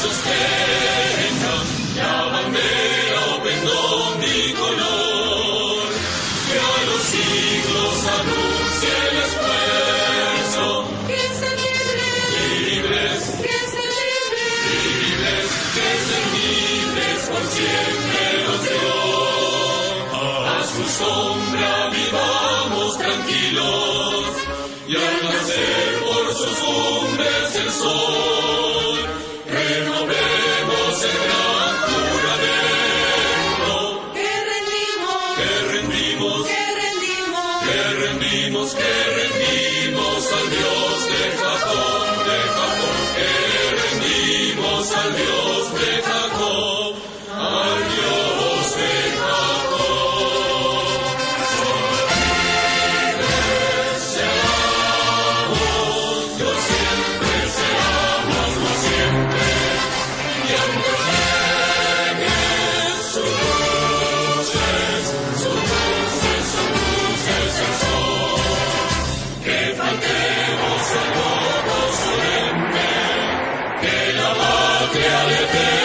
sostenga la bandera o pendón bicolor, que a los siglos anuncie el esfuerzo. Piensen libres, piensen libres, Que ser libres por siempre nos dio. A su sombra vivamos tranquilos, y al nacer por sus cumbres el sol, renovemos el gran juramento. que rendimos, al Dios de Jacob, que rendimos al Dios de Jacob, al Dios de Jacob. Libres seamos, Dios siempre seamos, no siempre, y aunque lleguen sus luces el sol, que faltemos al voto solemne, que la patria le dé